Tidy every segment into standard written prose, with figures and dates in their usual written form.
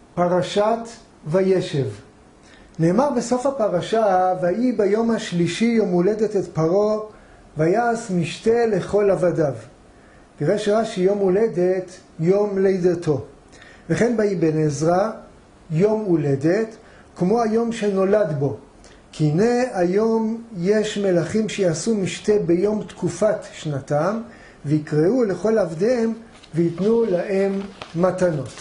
פרשת וישב. נאמר בסוף הפרשה, ויהי ביום השלישי יום הולדת את פרעה, ויעש משתה לכל עבדיו. פירש רש"י יום הולדת, יום לידתו. וכן באבן עזרא, יום הולדת, כמו היום שנולד בו. כי הנה היום יש מלכים שיעשו משתה ביום תקופת שנתם, ויקראו לכל עבדיהם ויתנו להם מתנות.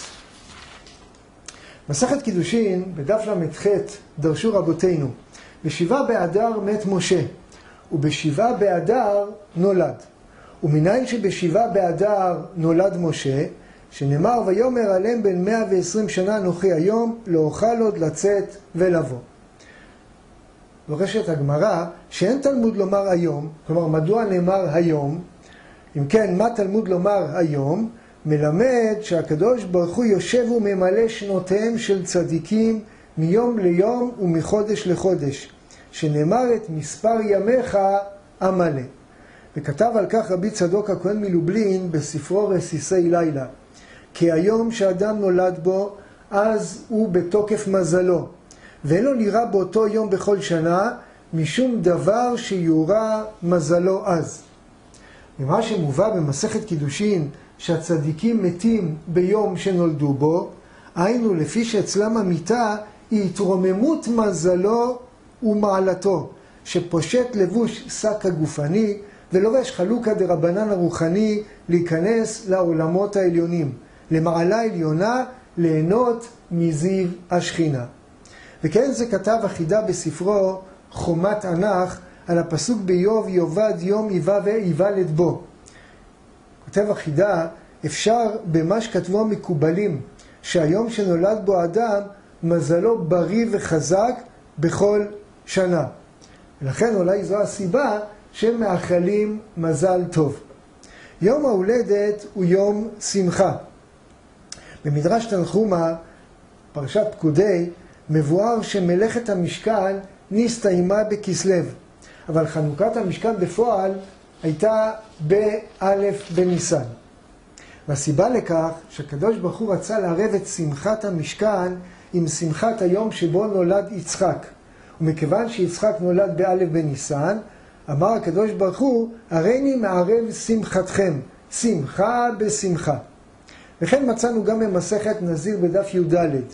מסכת קידושין, בדף ל"ח, דרשו רבותינו, בשבעה באדר מת משה, ובשבעה באדר נולד. ומניין שבשבעה באדר נולד משה, שנאמר ויאמר עליהם בן 120 שנה אנוכי היום, לא אוכל עוד לצאת ולבוא. דורשת הגמרא שאין תלמוד לומר היום, כלומר מדוע נאמר היום? אם כן, מה תלמוד לומר היום? מלמד שהקדוש ברוך הוא יושב וממלא שנותיהם של צדיקים מיום ליום ומחודש לחודש, שנאמר את מספר ימיך המלא. וכתב על כך רבי צדוק הכהן מלובלין בספרו רסיסי לילה, כי היום שאדם נולד בו, אז הוא בתוקף מזלו, ואין לו נראה באותו יום בכל שנה, משום דבר שיורא מזלו אז. ומה שמובא במסכת קידושין, שהצדיקים מתים ביום שנולדו בו, היינו לפי שאצלם המיתה היא התרוממות מזלו ומעלתו, שפושט לבוש שק הגופני ולובש חלוקה דרבנן הרוחני להיכנס לעולמות העליונים, למעלה עליונה, ליהנות מזיו השכינה. וכן זה כתב החידה בספרו חומת ענך על הפסוק באיוב יאבד יום ייוולד בו. כותב החידה, אפשר במה שכתבו המקובלים, שהיום שנולד בו אדם מזלו בריא וחזק בכל שנה. ולכן אולי זו הסיבה שהם מאחלים מזל טוב. יום ההולדת הוא יום שמחה. במדרש תנחומא, פרשת פקודי, מבואר שמלאכת המשכן נסתיימה בכסלו, אבל חנוכת המשכן בפועל הייתה באלף בניסן. והסיבה לכך שהקדוש ברוך הוא רצה לערב את שמחת המשכן עם שמחת היום שבו נולד יצחק. ומכיוון שיצחק נולד באלף בניסן, אמר הקדוש ברוך הוא, הריני מערב שמחתכם, שמחה בשמחה. וכן מצאנו גם במסכת נזיר בדף י"ד,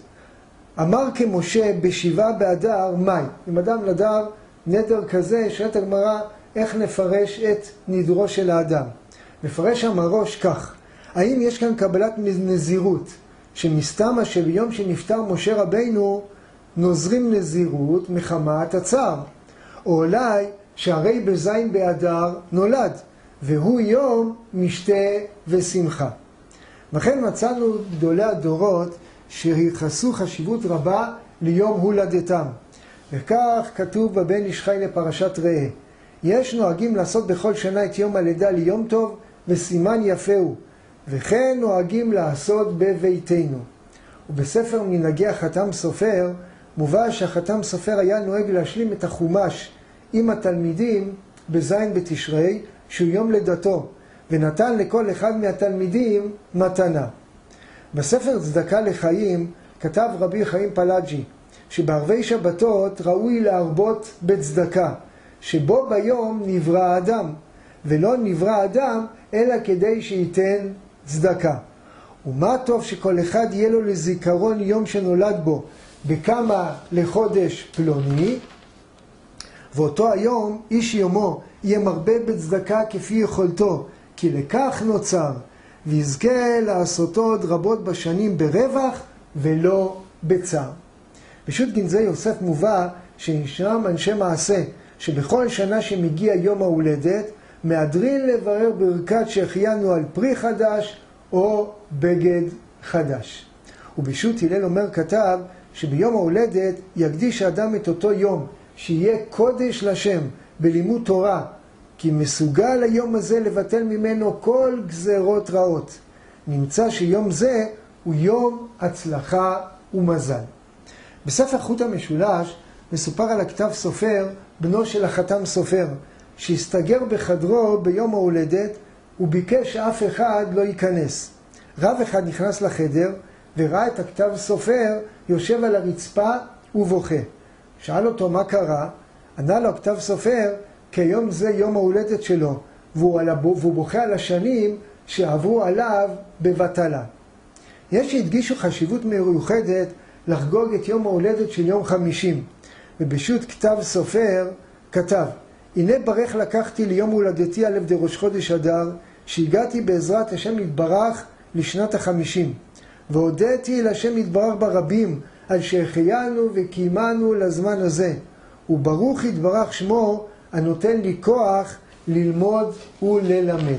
אמר כמשה בשבעה באדר מאי. אם אדם נדר נדר כזה, שואלת הגמרא איך נפרש את נדרו של האדם. נפרש המראש כך, האם יש כאן קבלת נזירות, שמסתמה שביום שנפטר משה רבינו נוזרים נזירות מחמת הצער, או אולי שהרי בזין באדר נולד, והוא יום משתה ושמחה. וכן מצאנו גדולי הדורות שייחסו חשיבות רבה ליום הולדתם. וכך כתוב בבן איש חי לפרשת ראה, יש נוהגים לעשות בכל שנה את יום הלידה ליום טוב וסימן יפה הוא, וכן נוהגים לעשות בביתנו. ובספר מנהגי החתם סופר מובא שהחתם סופר היה נוהג להשלים את החומש עם התלמידים בזין בתשרי שהוא יום לידתו, ונתן לכל אחד מהתלמידים מתנה. בספר צדקה לחיים כתב רבי חיים פלאג'י שבערבי שבתות ראוי להרבות בצדקה, שבו ביום נברא האדם, ולא נברא האדם אלא כדי שייתן צדקה. ומה טוב שכל אחד יהיה לו לזיכרון יום שנולד בו בכמה לחודש פלוני, ואותו היום איש יומו יהיה מרבה בצדקה כפי יכולתו, כי לכך נוצר, ויזכה לעשותו עוד רבות בשנים ברווח ולא בצער. בשו"ת גנזי יוסף מובא שישנם אנשי מעשה שבכל שנה שמגיע יום ההולדת מהדרין לברר ברכת שהחיינו על פרי חדש או בגד חדש. ובשו"ת הלל אומר כתב שביום ההולדת יקדיש האדם את אותו יום שיהיה קודש לשם בלימוד תורה, כי מסוגל היום הזה לבטל ממנו כל גזרות רעות. נמצא שיום זה הוא יום הצלחה ומזל. בספר חוט המשולש מסופר על הכתב סופר, בנו של החתם סופר, שהסתגר בחדרו ביום ההולדת וביקש שאף אחד לא ייכנס. רב אחד נכנס לחדר וראה את הכתב סופר יושב על הרצפה ובוכה. שאל אותו מה קרה, ענה לו הכתב סופר, כי היום זה יום ההולדת שלו, והוא בוכה על השנים שעברו עליו בבטלה. יש שהדגישו חשיבות מיוחדת לחגוג את יום ההולדת של יום 50, ובשו"ת כתב סופר כתב, הנה ברך לקחתי ליום הולדתי א' דראש חודש אדר, שהגעתי בעזרת השם יתברך לשנת ה-50, והודיתי לשם יתברך ברבים על שהחיינו וקיימנו לזמן הזה, וברוך יתברך שמו הנותן לי כוח ללמוד וללמד.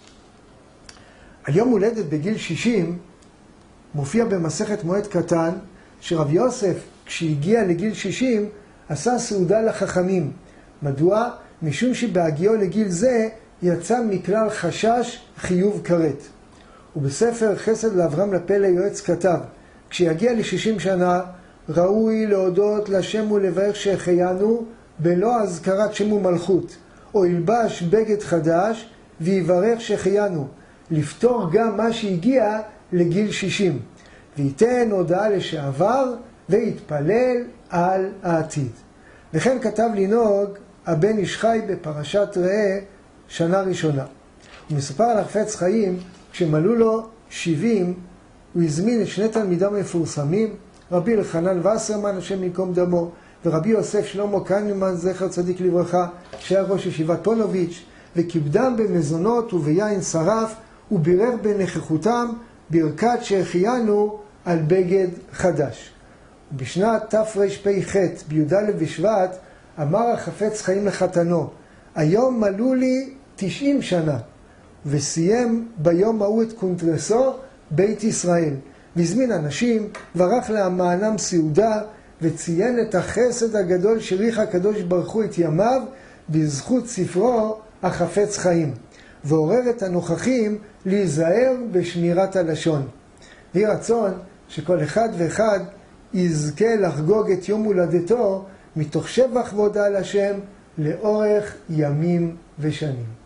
על יום הולדת בגיל 60 מופיע במסכת מועד קטן שרב יוסף כשהגיע לגיל 60 עשה סעודה לחכמים. מדוע? משום שבהגיעו לגיל זה יצא מכלל חשש חיוב כרת. ובספר חסד לאברהם לפלא יועץ כתב, כשיגיע ל-60 שנה ראוי להודות לשם ולברך שהחיינו בלא הזכרת שם ומלכות, או ילבש בגד חדש ויברך שהחיינו, לפתור גם מה שהגיע לגיל 60, וייתן הודעה לשעבר ויתפלל על העתיד. וכן כתב לנהוג הבן איש חי בפרשת ראה שנה ראשונה. הוא מספר על החפץ חיים, כשמלאו לו 70, הוא הזמין את שני תלמידיו המפורסמים, רבי אלחנן וסרמן, השם יקום דמו, ורבי יוסף שלמה קנימן, זכר צדיק לברכה, שהיה ראש ישיבת פונוביץ', וכיבדם במזונות וביין שרף, ובירר בנכחותם ברכת שהחיינו על בגד חדש. בשנת תרפ"ח, בי"ד בשבט, אמר החפץ חיים לחתנו, היום מלאו לי 90 שנה, וסיים ביום ההוא את קונטרסו בית ישראל, והזמין אנשים, וערך למענם סעודה, וציין את החסד הגדול שריח הקדוש ברוך הוא את ימיו, בזכות ספרו החפץ חיים, ועורר את הנוכחים להיזהר בשמירת הלשון. ויהי רצון שכל אחד ואחד יזכה לחגוג את יום הולדתו מתוך שבח והודאה להשם לאורך ימים ושנים.